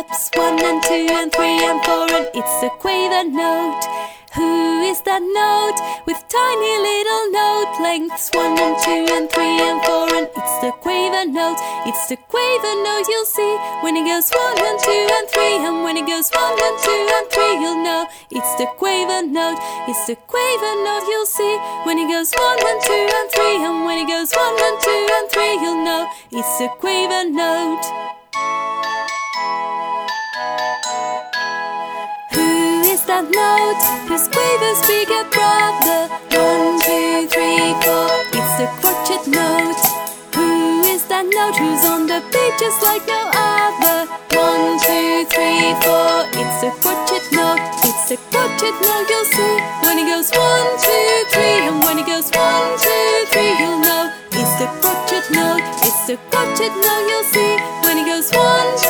steps, 1 and 2 and 3 and 4, and it's a quaver note. Who is that note with tiny little note lengths? 1 and 2 and 3 and 4, and it's the quaver note. It's the quaver note you'll see when it goes 1 and 2 and 3, and when it goes 1 and 2 and 3, you'll know it's the quaver note. It's the quaver note you'll see when it goes 1 and 2 and 3, and when it goes 1 and 2 and 3, you'll know it's the quaver note. That note, whose quavers bigger brother? 1, 2, 3, 4, it's the crotchet note. Who is that note who's on the beat just like no other? 1, 2, 3, 4, it's the crotchet note. It's the crotchet note you'll see when it goes 1, 2, 3, and when it goes 1, 2, 3, you'll know it's the crotchet note. It's the crotchet note you'll see when it goes 1,